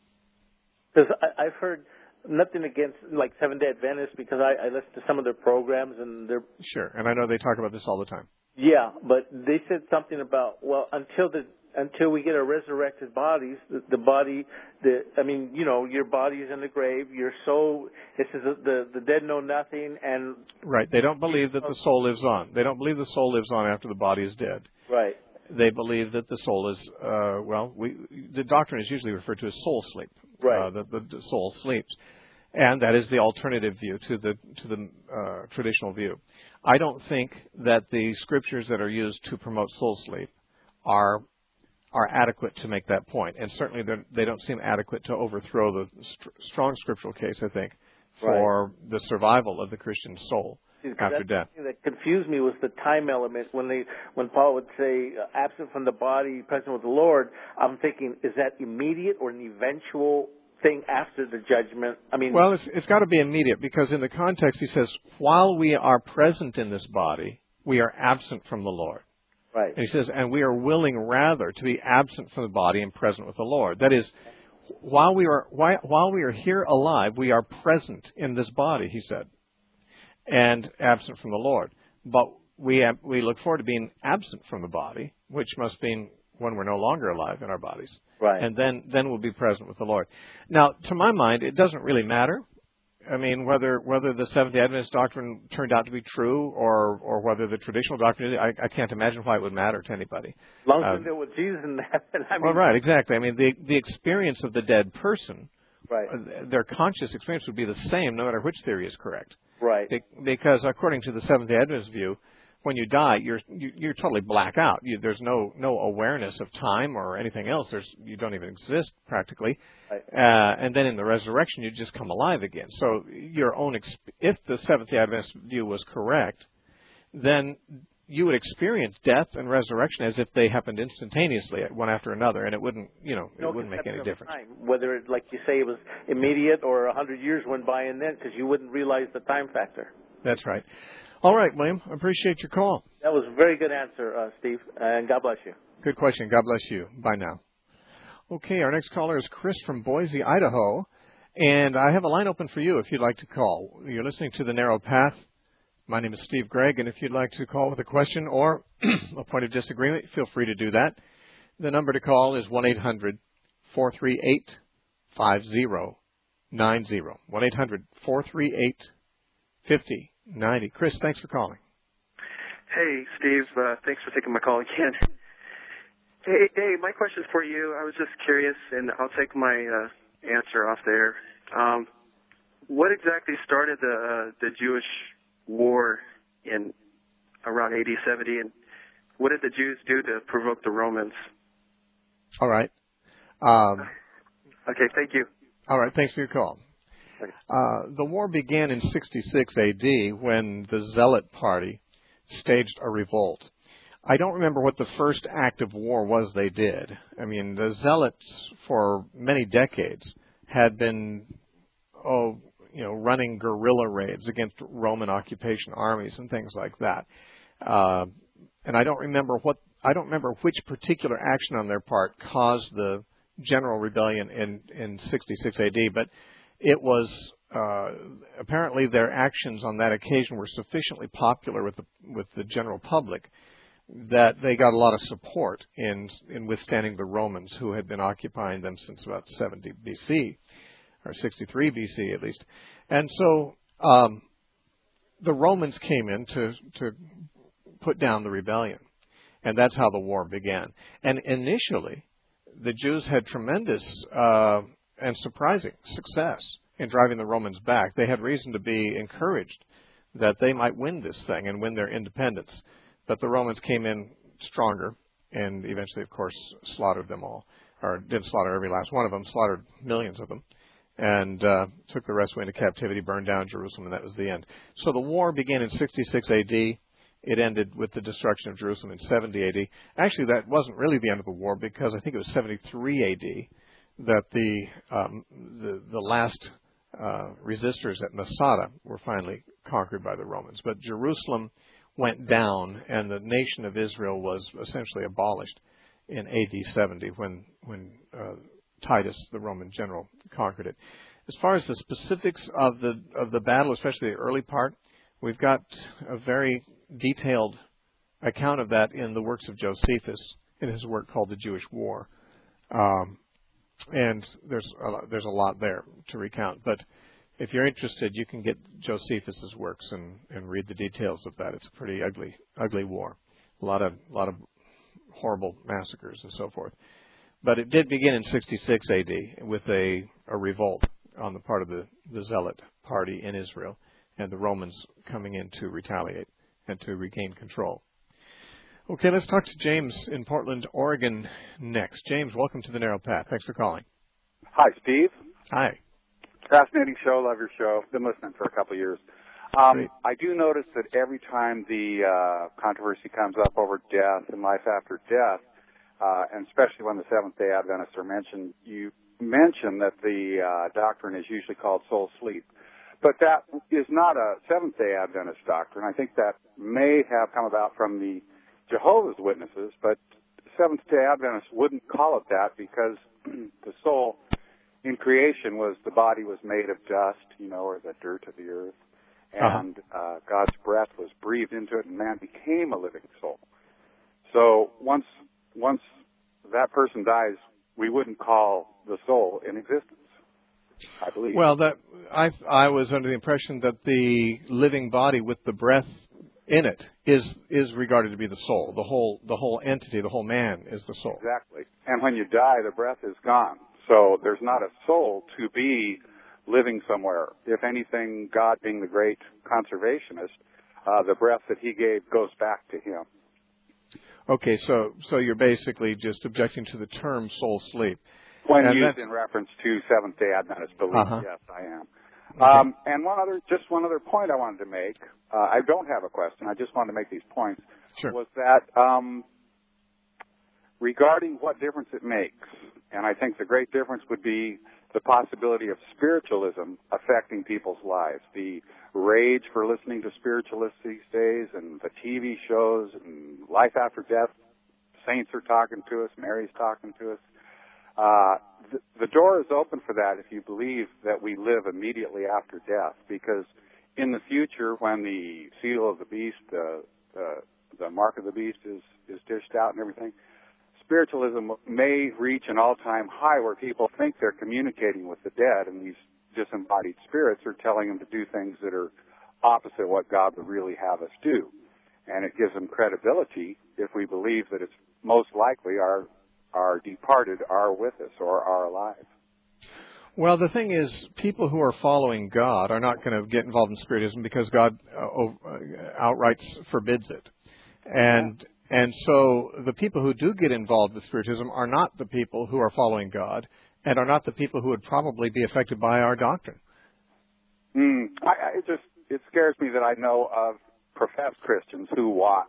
Because I've heard... Nothing against like Seventh-day Adventists, because I, I listen to some of their programs and they're... Sure, and I know they talk about this all the time. Yeah, but they said something about, well, until the until we get our resurrected bodies, the, the body, the I mean, you know, your body is in the grave, your soul, it says the, the dead know nothing, and... Right, they don't believe that the soul lives on. They don't believe the soul lives on after the body is dead. Right. They believe that the soul is, uh, well, we, the doctrine is usually referred to as soul sleep. Right. Uh, that the, the soul sleeps. And that is the alternative view to the to the uh, traditional view. I don't think that the scriptures that are used to promote soul sleep are are adequate to make that point, and certainly they don't seem adequate to overthrow the st- strong scriptural case, I think, for right. the survival of the Christian soul after death. The thing that confused me was the time element. When they, when Paul would say, uh, absent from the body, present with the Lord, I'm thinking, is that immediate or an eventual thing after the judgment? I mean, well, it's, it's got to be immediate, because in the context he says, while we are present in this body, we are absent from the Lord. Right. And he says, and we are willing rather to be absent from the body and present with the Lord. That is, while we are while, while we are here alive, we are present in this body, he said, and absent from the Lord. But we have, we look forward to being absent from the body, which must mean when we're no longer alive in our bodies. Right. And then, then we'll be present with the Lord. Now, to my mind, it doesn't really matter. I mean, whether whether the Seventh-day Adventist doctrine turned out to be true or or whether the traditional doctrine, I, I can't imagine why it would matter to anybody. As long as uh, we know what Jesus in heaven. I mean, well, right, exactly. I mean, the the experience of the dead person, right. uh, their conscious experience would be the same no matter which theory is correct. Right. Be, because according to the Seventh-day Adventist view, when you die, you're you, you're totally black out. You, there's no no awareness of time or anything else. There's you don't even exist practically. Right. Uh, and then in the resurrection, you just come alive again. So your own, exp- if the Seventh-day Adventist view was correct, then you would experience death and resurrection as if they happened instantaneously, one after another, and it wouldn't, you know, no it wouldn't make any difference. Time. Whether, it, like you say, it was immediate or a hundred years went by and then, because you wouldn't realize the time factor. That's right. All right, William, I appreciate your call. That was a very good answer, uh, Steve, and God bless you. Good question. God bless you. Bye now. Okay, our next caller is Chris from Boise, Idaho, and I have a line open for you if you'd like to call. You're listening to The Narrow Path. My name is Steve Gregg, and if you'd like to call with a question or a point of disagreement, feel free to do that. The number to call is one eight hundred four three eight five zero nine zero. one eight hundred four three eight five zero nine zero. Chris, thanks for calling. Hey, Steve. Uh, thanks for taking my call again. Hey, hey, my question is for you. I was just curious, and I'll take my uh, answer off there. Um, what exactly started the uh, the Jewish war in around A D seventy, and what did the Jews do to provoke the Romans? All right. Um, okay, thank you. All right, thanks for your call. Uh, the war began in sixty-six A D when the Zealot Party staged a revolt. I don't remember what the first act of war was they did. I mean, the Zealots for many decades had been, oh, you know, running guerrilla raids against Roman occupation armies and things like that. Uh, and I don't remember what, I don't remember which particular action on their part caused the general rebellion in, in sixty-six A D, but it was, uh, apparently their actions on that occasion were sufficiently popular with the, with the general public that they got a lot of support in in withstanding the Romans, who had been occupying them since about seventy B C, or sixty-three B C at least. And so um, the Romans came in to, to put down the rebellion, and that's how the war began. And initially, the Jews had tremendous uh, and surprising success in driving the Romans back. They had reason to be encouraged that they might win this thing and win their independence. But the Romans came in stronger and eventually, of course, slaughtered them all, or didn't slaughter every last one of them, slaughtered millions of them, and uh, took the rest away into captivity, burned down Jerusalem, and that was the end. So the war began in sixty-six A D. It ended with the destruction of Jerusalem in seventy A D. Actually, that wasn't really the end of the war, because I think it was seventy-three A D that the um, the, the last uh, resistors at Masada were finally conquered by the Romans. But Jerusalem went down, and the nation of Israel was essentially abolished in A D seventy when when uh, Titus, the Roman general, conquered it. As far as the specifics of the of the battle, especially the early part, we've got a very detailed account of that in the works of Josephus, in his work called The Jewish War. Um, and there's a lot, there's a lot there to recount. But if you're interested, you can get Josephus's works and, and read the details of that. It's a pretty ugly, ugly war. A lot of, lot of horrible massacres and so forth. But it did begin in sixty-six A D with a, a revolt on the part of the, the Zealot party in Israel and the Romans coming in to retaliate and to regain control. Okay, let's talk to James in Portland, Oregon next. James, welcome to The Narrow Path. Thanks for calling. Hi, Steve. Hi. Fascinating show. Love your show. Been listening for a couple of years. Um, I do notice that every time the uh, controversy comes up over death and life after death, uh, and especially when the Seventh-day Adventists are mentioned, you mention that the uh, doctrine is usually called soul sleep. But that is not a Seventh-day Adventist doctrine. I think that may have come about from the Jehovah's Witnesses, but Seventh-day Adventists wouldn't call it that because the soul in creation was the body was made of dust, you know, or the dirt of the earth. And uh, God's breath was breathed into it, and man became a living soul. So once once that person dies, we wouldn't call the soul in existence, I believe. Well, that I I was under the impression that the living body with the breath in it is is regarded to be the soul. The whole the whole entity, the whole man is the soul. Exactly. And when you die, the breath is gone. So there's not a soul to be living somewhere. If anything, God being the great conservationist, uh, the breath that he gave goes back to him. Okay, so so you're basically just objecting to the term soul sleep. When and used in reference to Seventh-day Adventist belief, uh-huh. yes, I am. Okay. Um, and one other, just one other point I wanted to make. Uh, I don't have a question. I just wanted to make these points. Sure. Was that um, regarding what difference it makes, and I think the great difference would be the possibility of spiritualism affecting people's lives. The rage for listening to spiritualists these days and the T V shows and life after death. Saints are talking to us. Mary's talking to us. Uh, the, the door is open for that if you believe that we live immediately after death, because in the future, when the seal of the beast, uh, the, the mark of the beast is, is dished out and everything, spiritualism may reach an all-time high where people think they're communicating with the dead, and these disembodied spirits are telling them to do things that are opposite what God would really have us do. And it gives them credibility if we believe that it's most likely our our departed are with us or are alive. Well, the thing is, people who are following God are not going to get involved in spiritism because God uh, outright forbids it. And and so the people who do get involved with spiritism are not the people who are following God and are not the people who would probably be affected by our doctrine. Mm, I, I it just it scares me that I know of professed Christians who watch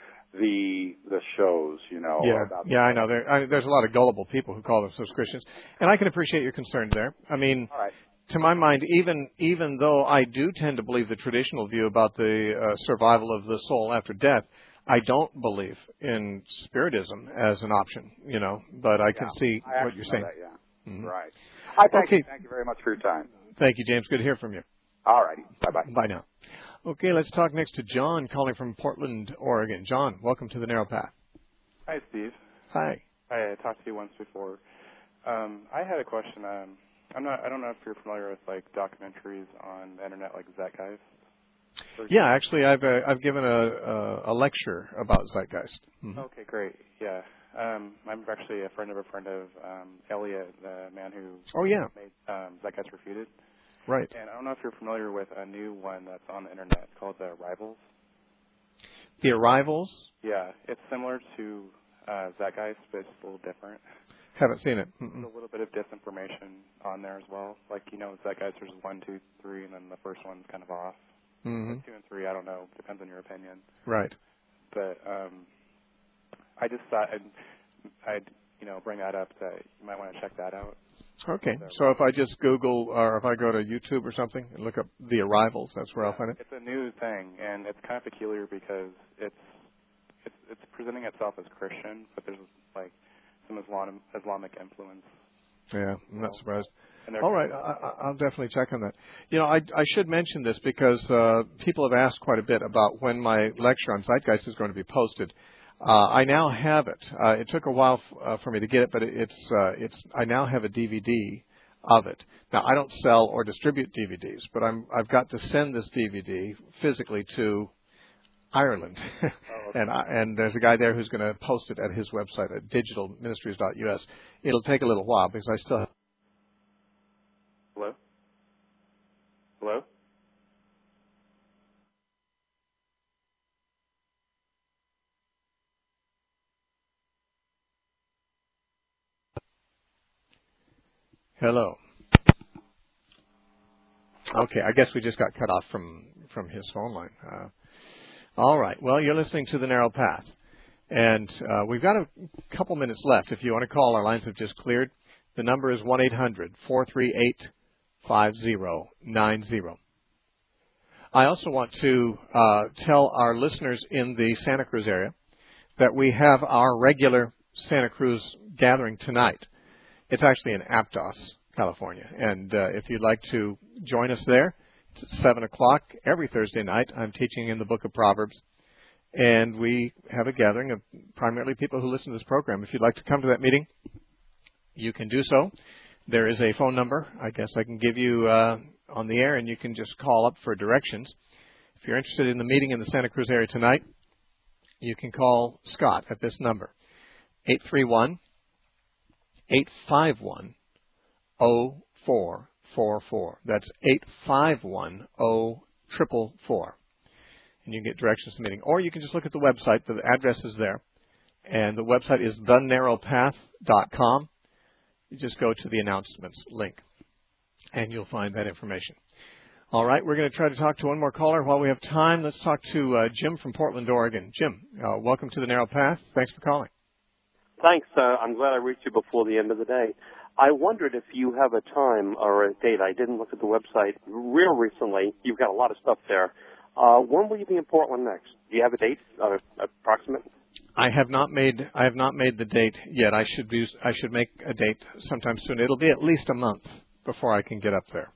the the shows, you know. Yeah, about yeah, I know. There, I, there's a lot of gullible people who call themselves Christians, and I can appreciate your concern there. I mean, All right. to my mind, even even though I do tend to believe the traditional view about the uh, survival of the soul after death, I don't believe in spiritism as an option, you know. But I can yeah, see I what you're know saying. That, yeah. Mm-hmm. Right. I thank okay. you. Thank you very much for your time. Thank you, James. Good to hear from you. All righty. Bye-bye. Bye now. Okay, let's talk next to John, calling from Portland, Oregon. John, welcome to The Narrow Path. Hi, Steve. Hi. I talked to you once before. Um, I had a question. Um, I'm not. I don't know if you're familiar with like documentaries on the internet, like Zeitgeist. Yeah, actually, I've uh, I've given a, a a lecture about Zeitgeist. Mm-hmm. Okay, great. Yeah, um, I'm actually a friend of a friend of um, Elliot, the man who oh yeah made um, Zeitgeist Refuted. Right. And I don't know if you're familiar with a new one that's on the internet called The Arrivals. The Arrivals? Yeah, it's similar to uh, Zeitgeist, but it's a little different. Haven't seen it. Mm-mm. There's a little bit of disinformation on there as well. Like, you know, Zeitgeist, there's one, two, three, and then the first one's kind of off. Mm-hmm. Like two and three, I don't know. Depends on your opinion. Right. But um, I just thought I'd, I'd, you know, bring that up that you might want to check that out. Okay. So if I just Google or if I go to YouTube or something and look up The Arrivals, that's where yeah, I'll find it? It's a new thing, and it's kind of peculiar because it's it's, it's presenting itself as Christian, but there's, like, some Islam, Islamic influence. Yeah, I'm not surprised. All right, I, I'll definitely check on that. You know, I, I should mention this because uh, people have asked quite a bit about when my lecture on Zeitgeist is going to be posted. Uh, I now have it. Uh, it took a while f- uh, for me to get it, but it, it's uh, it's. I now have a D V D of it. Now I don't sell or distribute D V Ds, but I'm I've got to send this D V D physically to Ireland, oh, okay. and I, and there's a guy there who's going to post it at his website at digital ministries dot U S. It'll take a little while because I still have. Hello? Hello? Hello. Okay, I guess we just got cut off from, from his phone line. Uh, all right. Well, you're listening to The Narrow Path. And uh, we've got a couple minutes left. If you want to call, our lines have just cleared. The number is one eight hundred four three eight five zero nine zero. I also want to uh, tell our listeners in the Santa Cruz area that we have our regular Santa Cruz gathering tonight. It's actually in Aptos, California. And uh, if you'd like to join us there, it's at seven o'clock every Thursday night. I'm teaching in the book of Proverbs. And we have a gathering of primarily people who listen to this program. If you'd like to come to that meeting, you can do so. There is a phone number I guess I can give you uh, on the air, and you can just call up for directions. If you're interested in the meeting in the Santa Cruz area tonight, you can call Scott at this number, eight three one, eight five one, zero four four four. That's eight five one, zero four four four. And you can get directions to the meeting. Or you can just look at the website. The address is there. And the website is the narrow path dot com. You just go to the announcements link, and you'll find that information. All right, we're going to try to talk to one more caller while we have time. Let's talk to uh, Jim from Portland, Oregon. Jim, uh, welcome to The Narrow Path. Thanks for calling. Thanks. Uh, I'm glad I reached you before the end of the day. I wondered if you have a time or a date. I didn't look at the website real recently. You've got a lot of stuff there. Uh, when will you be in Portland next? Do you have a date, uh, approximate? I have not made I have not made the date yet. I should be I should make a date sometime soon. It'll be at least a month before I can get up there.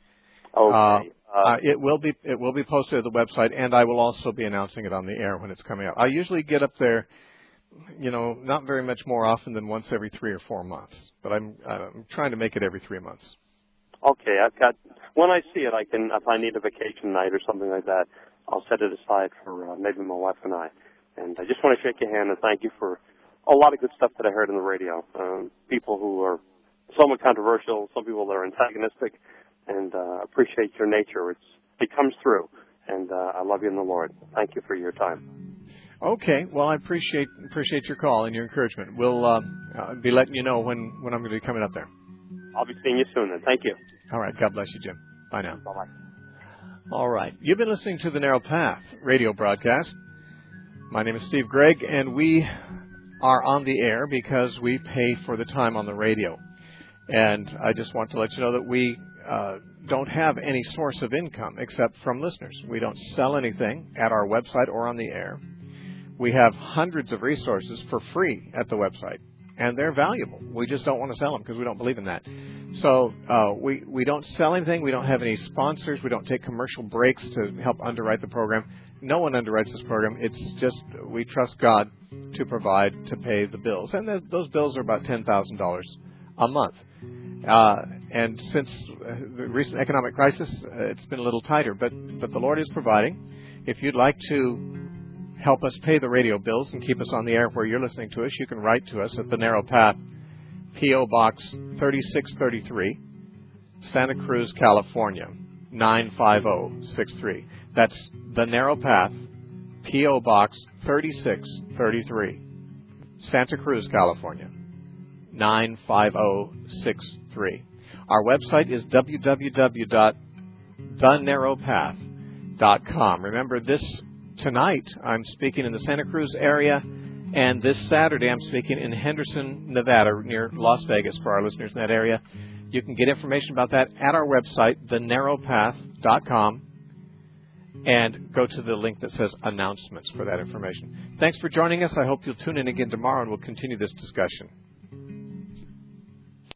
Okay. Uh, uh, it will be it will be posted at the website, and I will also be announcing it on the air when it's coming out. I usually get up there, you know, not very much more often than once every three or four months, but I'm I'm trying to make it every three months. Okay, I've got. When I see it, I can. If I need a vacation night or something like that, I'll set it aside for uh, maybe my wife and I. And I just want to shake your hand and thank you for a lot of good stuff that I heard on the radio. Um, people who are somewhat controversial, some people that are antagonistic, and uh, appreciate your nature. It's it comes through, and uh, I love you in the Lord. Thank you for your time. Okay, well, I appreciate appreciate your call and your encouragement. We'll uh, uh, be letting you know when, when I'm going to be coming up there. I'll be seeing you soon then. Thank you. All right. God bless you, Jim. Bye now. Bye-bye. All right. You've been listening to the Narrow Path radio broadcast. My name is Steve Gregg, and we are on the air because we pay for the time on the radio. And I just want to let you know that we uh, don't have any source of income except from listeners. We don't sell anything at our website or on the air. We have hundreds of resources for free at the website, and they're valuable. We just don't want to sell them because we don't believe in that. So uh, we, we don't sell anything. We don't have any sponsors. We don't take commercial breaks to help underwrite the program. No one underwrites this program. It's just we trust God to provide, to pay the bills. And th- those bills are about ten thousand dollars a month. Uh, and since the recent economic crisis, uh, it's been a little tighter. But, but the Lord is providing. If you'd like to help us pay the radio bills and keep us on the air where you're listening to us, you can write to us at The Narrow Path, P O. Box thirty-six thirty-three, Santa Cruz, California, nine five zero six three. That's The Narrow Path, P O. Box thirty-six thirty-three, Santa Cruz, California, nine five zero six three. Our website is w w w dot the narrow path dot com. Remember, this tonight I'm speaking in the Santa Cruz area, and this Saturday I'm speaking in Henderson, Nevada, near Las Vegas for our listeners in that area. You can get information about that at our website, the narrow path dot com, and go to the link that says announcements for that information. Thanks for joining us. I hope you'll tune in again tomorrow, and we'll continue this discussion.